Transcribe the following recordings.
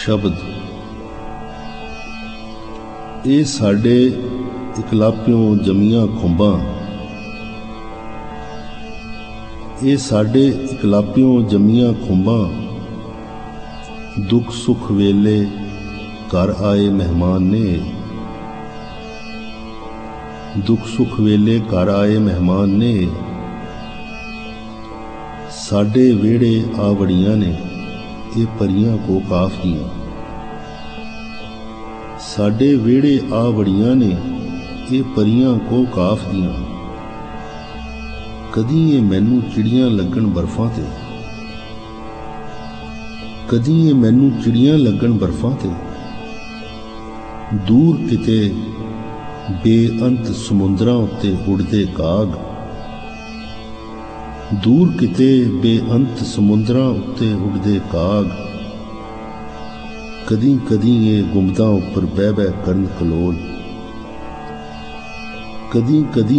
शब्द ये साडे इकलापियों जमियां खुंबां, ये साडे इकलापियों जमियां खुंबां, दुख सुख वेले घर आए मेहमान ने। दुख सुख वेले घर आए मेहमान ने, साडे वेड़े आ वड़ियां ने ये परियां को काफियां। साडे वेड़े आ वड़ियां ने ये परियां को काफियां। कदी ये मैनू चिड़ियां लगन बर्फां ते, कदी ये मैनू चिड़ियां लगन बर्फां ते। दूर किते बेअंत समुंदरां उत्ते उड़दे काग, दूर किते बेअंत समुंदरां उत्ते उड़दे काग। कदी कदी ये गुंबदां उपर बह बह करन कलोल, कदी कदी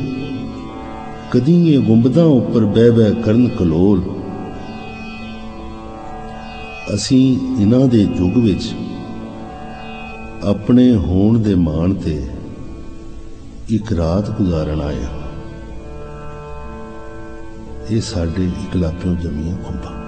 ये गुंबदां उपर बह बह करन कलोल। असीं इन्हां दे युग विच अपने होण दे माण ते एक रात गुजारन आए। ये साडे इकलापियों जमियां खुंबां।